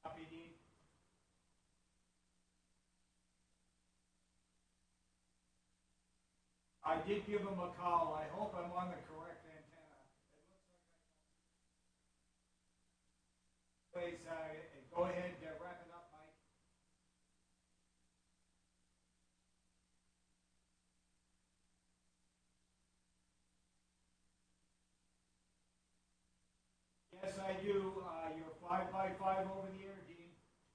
Copy, Dean. I did give him a call. I hope I'm on the correct antenna. It looks like please go ahead, wrap it up, Mike. Yes, I do. You're 5 by 5 over the air, Dean.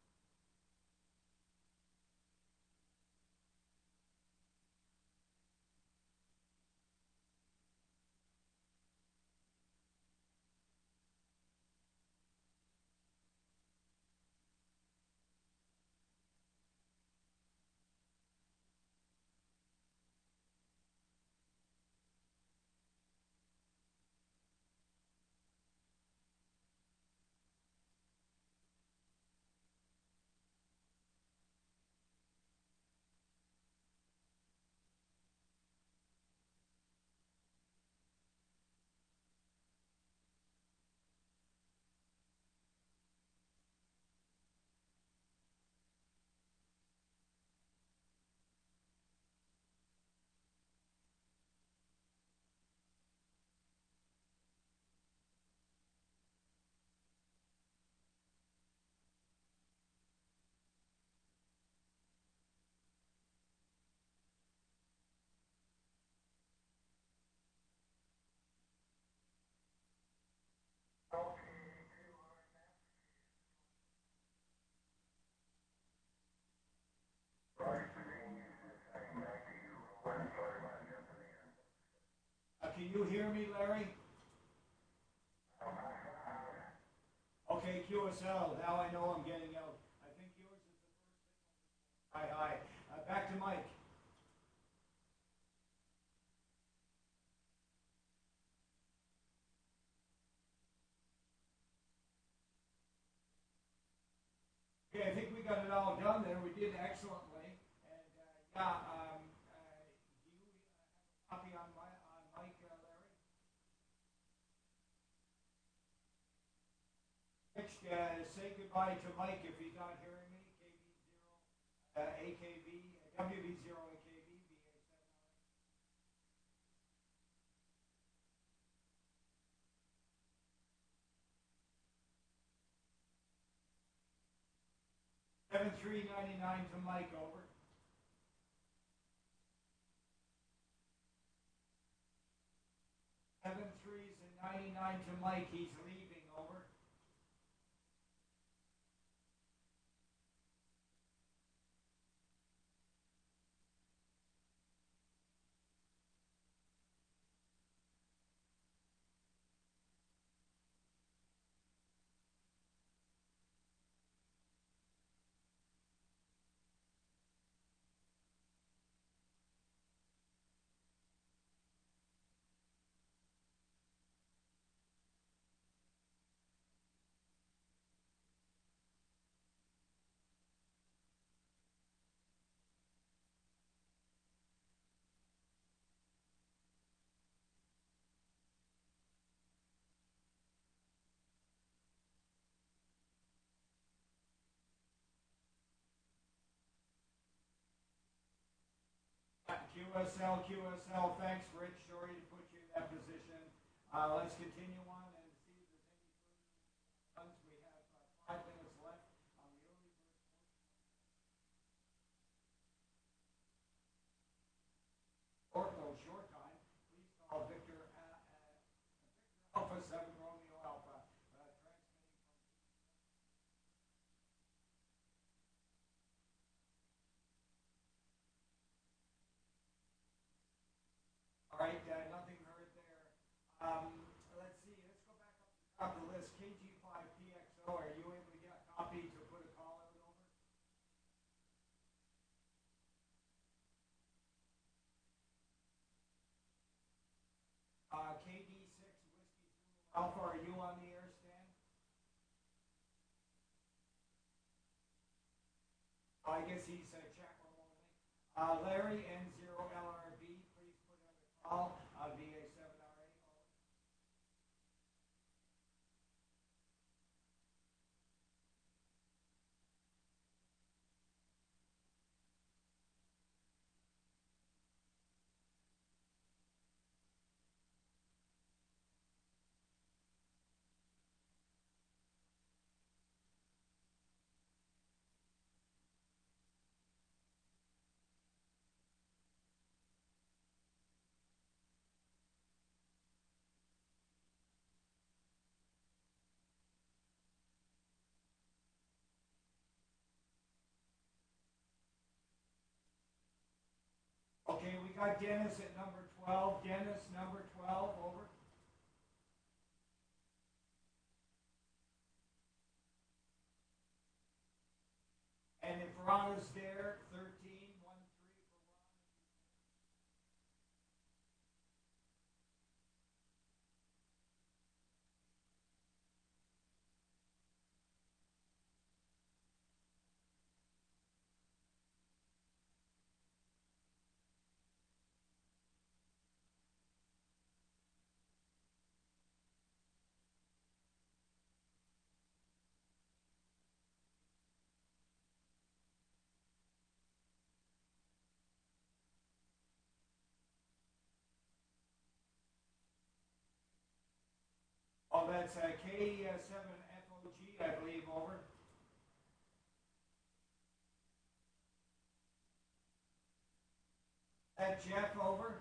Can you hear me, Larry? Okay, QSL. Now I know I'm getting out. I think yours is the first signal. Hi, hi. Back to Mike. Okay, I think we got it all done there. We did excellently. And yeah, do you have a copy on Mike, Larry? Next, say goodbye to Mike if he's not hearing me. KB0 AKB WB0 AKB BA7. 7399 to Mike, over. 73s and 99 to Mike. He's leaving, over. QSL, thanks, Rich. Sorry to put you in that position. Let's continue on and see if there's any further ones. We have 5 minutes left on the early bird short time. Please call Victor Alpha 7 Romeo Alpha, transmitting from. All right, nothing heard there. Let's see. Let's go back up to the top of the list. KG5PXO. Are you able to get a copy to put a call out over? KD6 Whiskey Zulu Alpha. Are you on the air, Stan? I guess he's chat room only. Larry N0LRB. Please put out a call. VA7RA. got Dennis at number 12. Dennis, number 12, over. And if Ron is there, 13, 1-3 for Ron. Oh, that's K7FOG, I believe, over. That Jeff, over.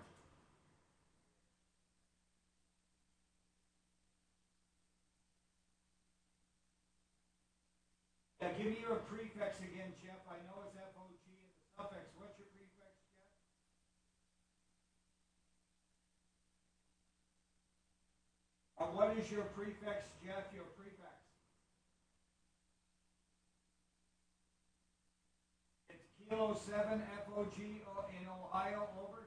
Yeah, give me your prefix again, Jeff. I know it's FOG and the suffix. What's your prefix, Jeff? What is your prefix, Jeff? Your prefix? It's Kilo 7 FOG in Ohio, over.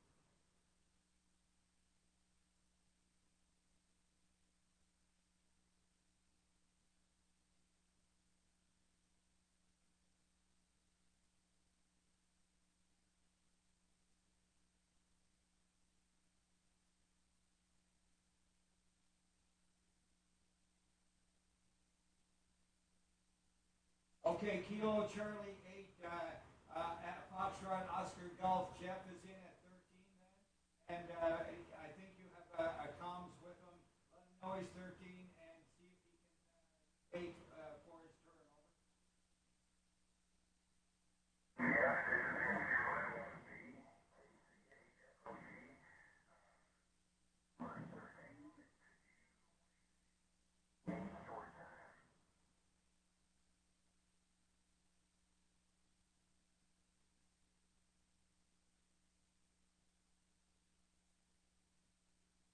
Okay, Kilo Charlie 8 at Foxtrot Oscar Golf. Jeff is in at 13 then. And I think you have a comms with him. Let him know he's 13 and see if he can wait